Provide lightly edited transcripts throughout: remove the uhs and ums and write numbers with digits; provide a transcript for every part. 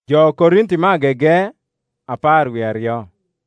Jo Korinti magege 12.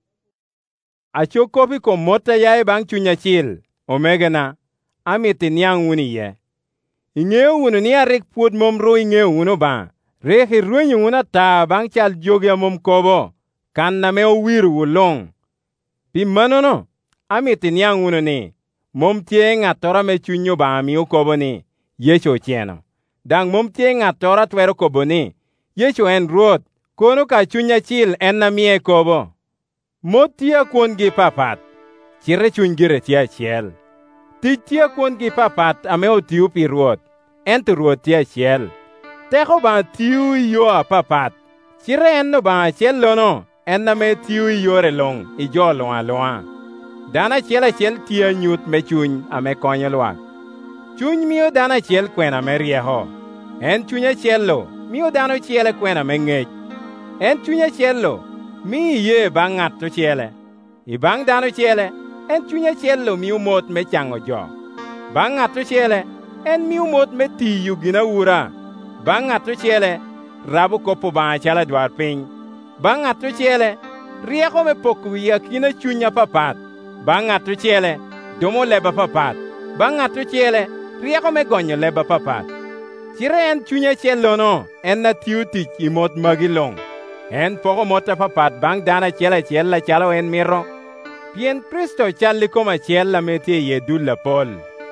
Acho kopi ko mota yae bang chunya chil, omegena, amiti niang uni ye. Ingeo unu ni arik puod mom ro ingeo unu ba. Reki ruenyo una ta bang chal jogia mom kobo, kan na me owiru ulong. Pi manono, amiti niang unu ni, mom tie ngatora me chunyo ba mi kobo ni, Yesu cheno. Dang mom tie ngatora twero kobo ni, Yesu en ruoth, kono ka chunya chil en na mie kobo. Motia kuon gi papat, chire chuny gire tia chiel. Titia kuon gi papat ame otiu pi ruoth, ento ruoth tia chiel. Teko ba tiu yo a papat, chire en no ba chiel lono, en na me tiu yore long, ijo loa loa. Dana chiel tia nyut me chuny ame konyo luak. Chuny miyo dana chiel kwena me rieho. En chunya chielo, miyo dano chiele kwena me ngech. En chunya chielo, mi ye bang ng'ato chiele. I bang dano chiele, en chunya chielo miyo mot me chango jo. Bang ng'ato chiele, en miyo mot me tiyu gina ura. Bang ng'ato chiele, rabu kopo ba chala dwar piny. Bang ng'ato chiele, rieko me poko wiya kina chunya papat. Bang ng'ato chiele, domo leba papat. Bang ng'ato chiele, rieko me gonyo leba papat. Chire en chunya chielo no, en na tiu tich I mot magilong. En poko mota papat bang dana chiela la chalo en miro. Pien Kristo challi koma chiel la metie ye dulla pol.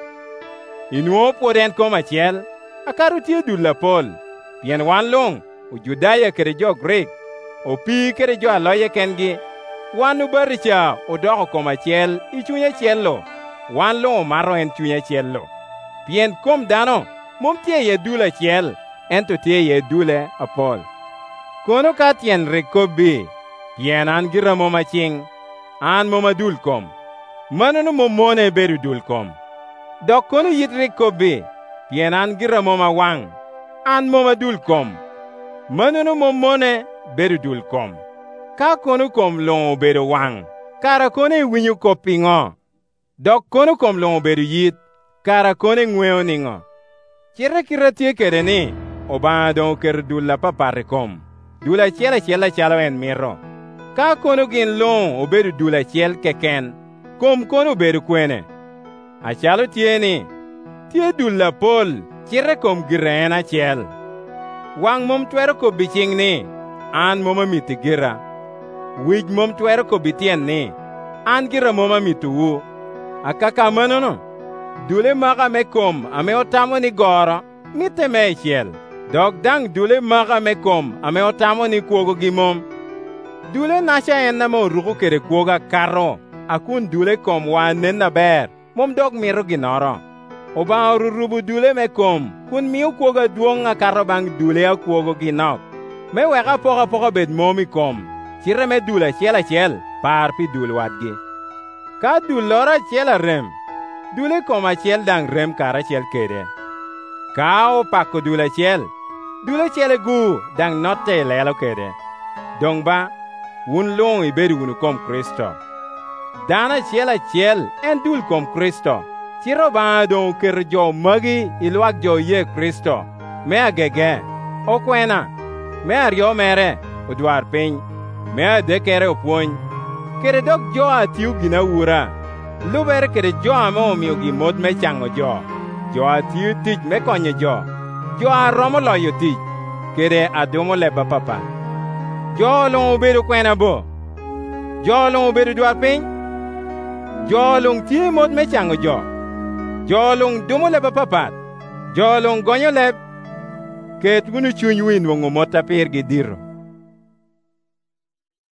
Inuo pod en koma chiel, akaru tie dulla pol. Pien wan long, u Judaya kere jo Greek, o pi kere jo aloye kengi. Wan ubaricha u doko koma chiel, I chunya chielo. Wan long maro en chunya chielo. Pien kom dano, mom tie ye dula chiel, ento tie ye dule apol. Kono ka tien rekobi, pien an gira moma ching, an moma dul kom. Manono momone beru dul kom. Dok kono yit rekobi, pien an gira moma wang, an moma dul kom. Manono momone beru dul kom. Ka kono kom long beru wang, kara kono winyu kopingo. Dok kono kom long beru yit, kara kono ngweo ningo. Chire kira tie kere ni, obado ker dulla papare kom. Dula chiel chalo en miro. Ka kono gin long obedo dula chiel keken, kom kono obedo kwene. Achalo tieni, tie dula pol, chire kom gire en achiel. Wang mom twero ko biching ni, an moma miti gira. Wij mom twero ko bitien ni, an gira moma mitu wu. Akaka manono, dule maka me kom ame otamo ni goro, mite me chiel. Dok dang dule maka me kom ame otamo ni kuogo gi mom. Dule nasha en na mo ruko kere kuoga karo, akun dule kom wan nen na ber, mom dok miro ginoro. Oba rurubu dule me kom, kun miyo kuoga duonga karo bang dule a kuogo ginok. Me weka poka bed momi kom, chire me dule chiel, par pi dule wadgi. Ka dul lora chiel rem, dule kom achiel dang rem kara chiel kede. Ka opako dule chiel gu dang notte lelo kede. Dong ba, un long ibedu unu kom Kristo. Dana chiel en dul kom Kristo. Chiro ba dong ker jo magi iluak jo ye Kristo. Me agege, okwena, me ario mere, udwar piny, me adekere opuony. Kere dok jo atiu gina ura. Lubere kere jo ame omiyo gi mod me chango jo. Jo atiu tich me konyo jo. Jo aromo loyo tich, kere adomo leba papa. Jo long obedo kwena bo. Jo long obedo dwar piny. Jo long tie mod me chango jo. Jo long domo leba papa. Jo long gonyo leb. Ket unu chuny win wongo mota pir gi diro.